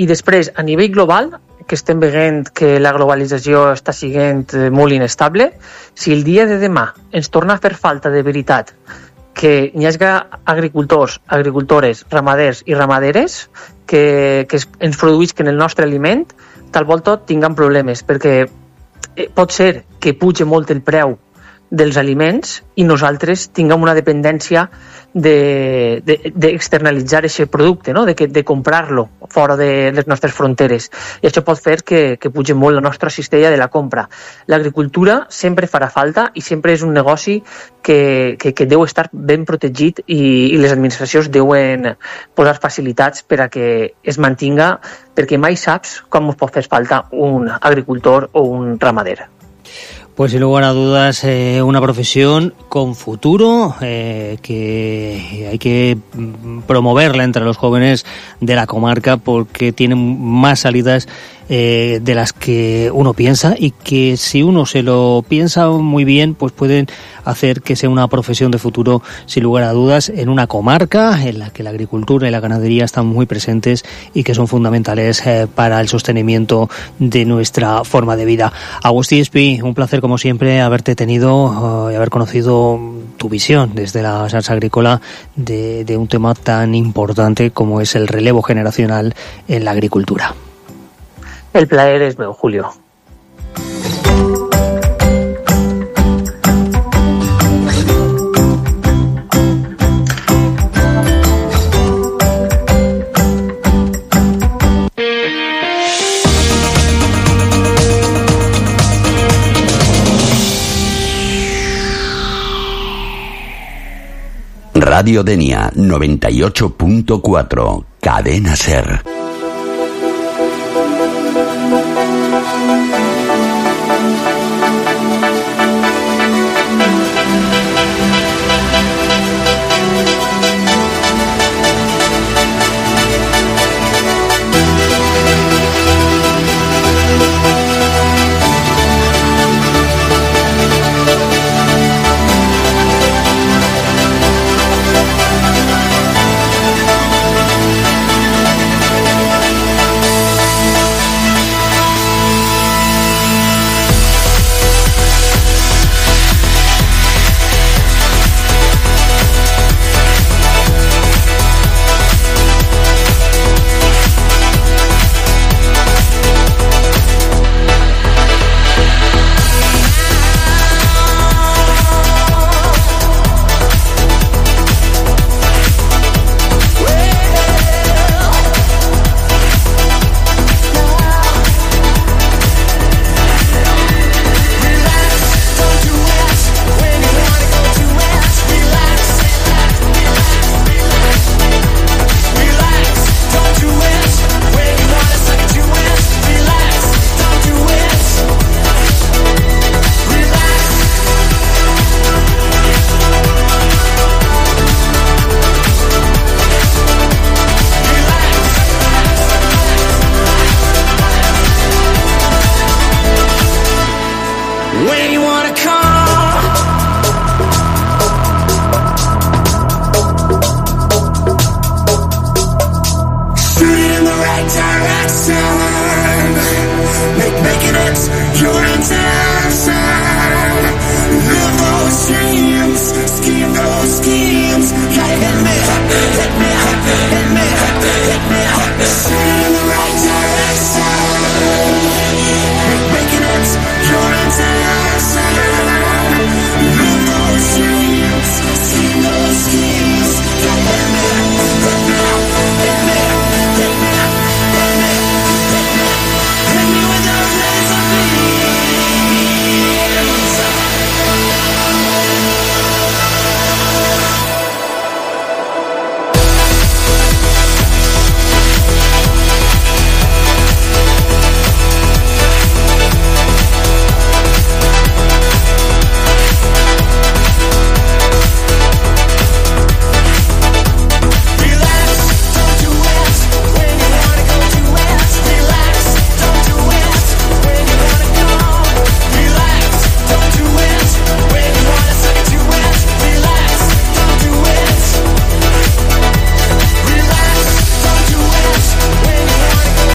I després, a nivell global, que estem veient que la globalització està sent molt inestable, si el dia de demà ens torna a fer falta de veritat que hi hagi agricultors, agricultores, ramaders i ramaderes que ens produïsquen el nostre aliment, tal volta tinguem problemes, perquè pot ser que pugi molt el preu dels aliments i nosaltres tinguem una dependència d'externalitzar aquest producte, no? de comprar-lo fora de les nostres fronteres. I això pot fer que pugi molt la nostra cistella de la compra. L'agricultura sempre farà falta i sempre és un negoci que deu estar ben protegit i les administracions deuen posar facilitats per a que es mantinga, perquè mai saps com us pot fer falta un agricultor o un ramader. Pues sin lugar a dudas, una profesión con futuro, que hay que promoverla entre los jóvenes de la comarca porque tiene más salidas de las que uno piensa, y que si uno se lo piensa muy bien, pues pueden hacer que sea una profesión de futuro, sin lugar a dudas, en una comarca en la que la agricultura y la ganadería están muy presentes y que son fundamentales para el sostenimiento de nuestra forma de vida. Agustí Espí, un placer como siempre haberte tenido y haber conocido tu visión desde la salsa agrícola de un tema tan importante como es el relevo generacional en la agricultura. El plaer és meu, Julio. Radio Denia 98.4, Cadena Ser.